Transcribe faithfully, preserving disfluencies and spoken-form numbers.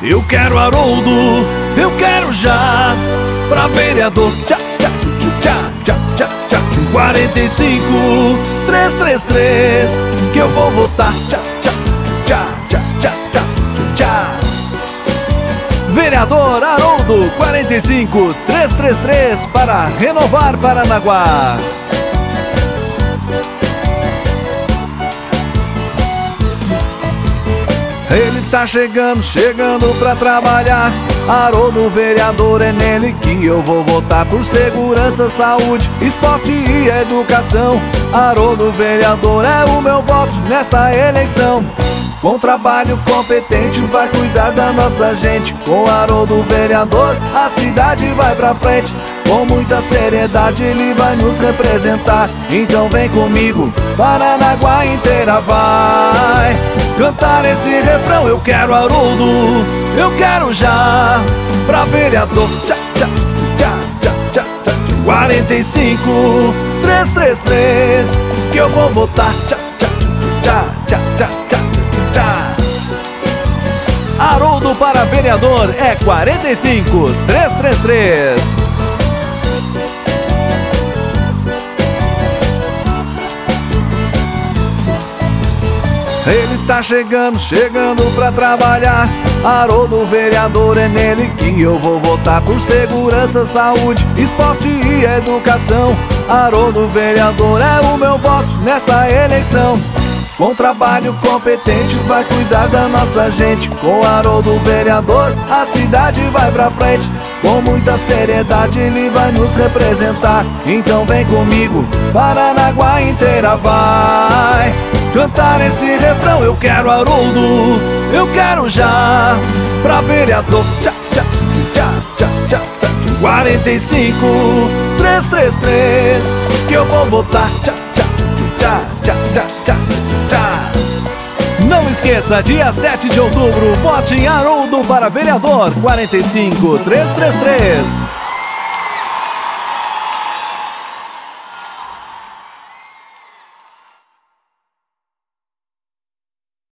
Eu quero Haroldo, eu quero já pra vereador. Tchá, tchá, tchá, tchá, tchá, tchá. quarenta e cinco, trezentos e trinta e três que eu vou votar. Tchá, tchá, tchá, tchá, tchá, tchá, tchá. Vereador Haroldo, quarenta e cinco, trezentos e trinta e três para renovar Paranaguá. Ele tá chegando, chegando pra trabalhar. Haroldo, vereador, é nele que eu vou votar. Por segurança, saúde, esporte e educação. Haroldo, vereador, é o meu voto nesta eleição. Com trabalho competente vai cuidar da nossa gente. Com Haroldo, vereador, a cidade vai pra frente. Com muita seriedade ele vai nos representar. Então vem comigo, Paranaguá inteira vai cantar esse refrão. Eu quero Haroldo, eu quero já pra vereador. Tchá, tchá, tchá, tchá, tchá, tchá. quarenta e cinco, trezentos e trinta e três que eu vou votar. Tchá, tchá, tchá, tchá, tchá, tchá, tchá. Haroldo para vereador é quarenta e cinco, trezentos e trinta e três. Ele tá chegando, chegando pra trabalhar. Haroldo, vereador, é nele que eu vou votar. Por segurança, saúde, esporte e educação. Haroldo, vereador, é o meu voto nesta eleição. Com trabalho competente vai cuidar da nossa gente. Com Haroldo, vereador, a cidade vai pra frente. Com muita seriedade ele vai nos representar. Então vem comigo, Paranaguá inteira vai cantar esse refrão. Eu quero Haroldo, eu quero já pra vereador. Tchá, tchá, tchá, tchá, tchá, tchá. quarenta e cinco, trezentos e trinta e três que eu vou votar. Tchá, tchá, tchá, tchá, tchá, tchá, tchá. Não esqueça, dia sete de outubro, vote em Haroldo para vereador. quarenta e cinco, trezentos e trinta e três.